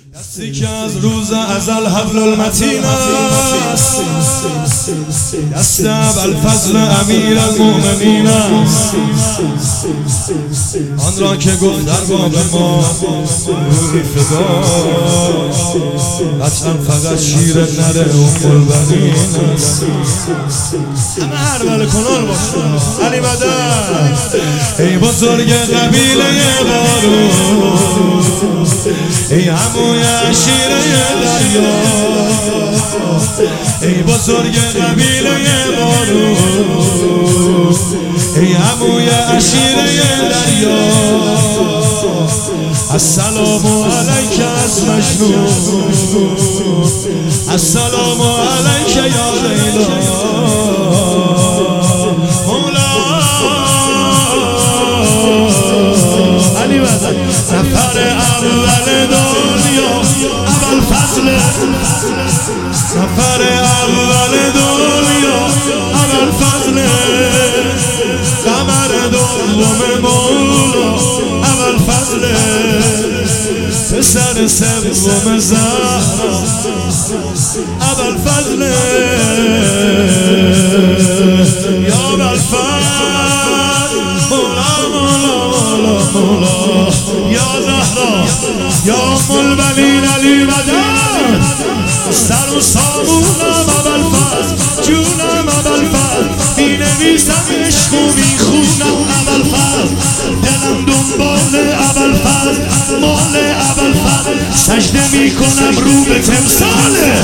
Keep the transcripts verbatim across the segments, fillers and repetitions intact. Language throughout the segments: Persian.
دستی که از روز ازل حبل المتین است، دست ابوالفضل امیر المؤمنین است، آن را که گفت در باب ما روحی فدا، قطعا فقط شیر نره ام البنین است. همه هر بله کنال باشه علی مدد. ای بزرگ قبیله بارون، ای عموی شیره دریا، ای بزرگ قبیله بارون، ای عموی شیره دریا، السلام علیک از مجنون، السلام علیک یا لیلا، مولا علی مدد. نفر اول دنیا ابوالفضل، نفر اول دنیا ابوالفضل، قمر دوم مولا ابوالفضل، پسر سوم زهرا ابوالفضل، یا ابوالفضل مولا مولا مولا مولا، یا زهرا یا ام البنین علی مدد. سر و سامونم ابوالفضل، جونم ابوالفضل، می نویسم عشق و می خونم ابوالفضل، دلم دنبال ابوالفضل، مال ابوالفضل، سجده می کنم رو به تمثاله.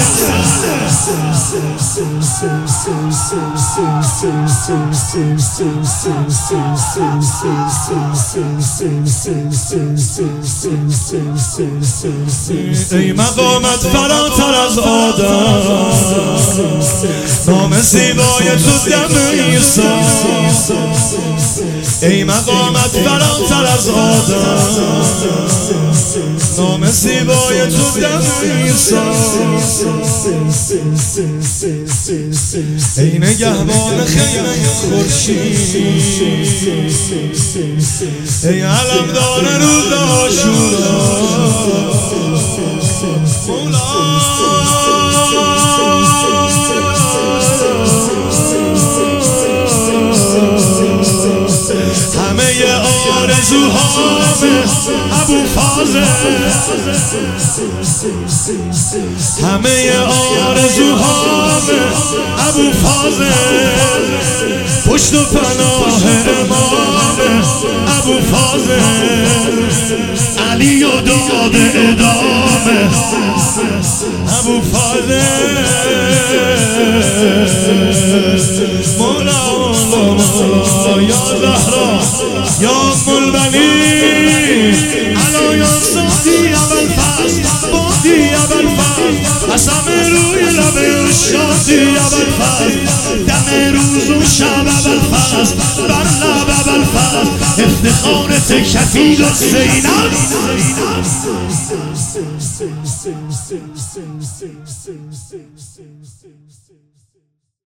ای مقامت فراتر از آدم، نام زیبای تو دم عیسی، ای مقامت فراتر از آدم، نام زیبای تو دم عیسی، ای نگهبان خیمه خورشید، ای علمدار روز عاشورا، مولا همه آرزوهام ابوالفضل، همه آرزوهام ابوالفضل، پشت و پناه امام ابوالفضل، علی و داد ادامه ابوالفضل، مولا مولا یا زهرا یا ام البنین، علا یا صادی ابوالفضل، بادی ابوالفضل، قسم روی لب ارشادی ابوالفضل، دم روز و شب ابوالفضل، بر لب ابوالفضل، افتخارت کفیل و زینب.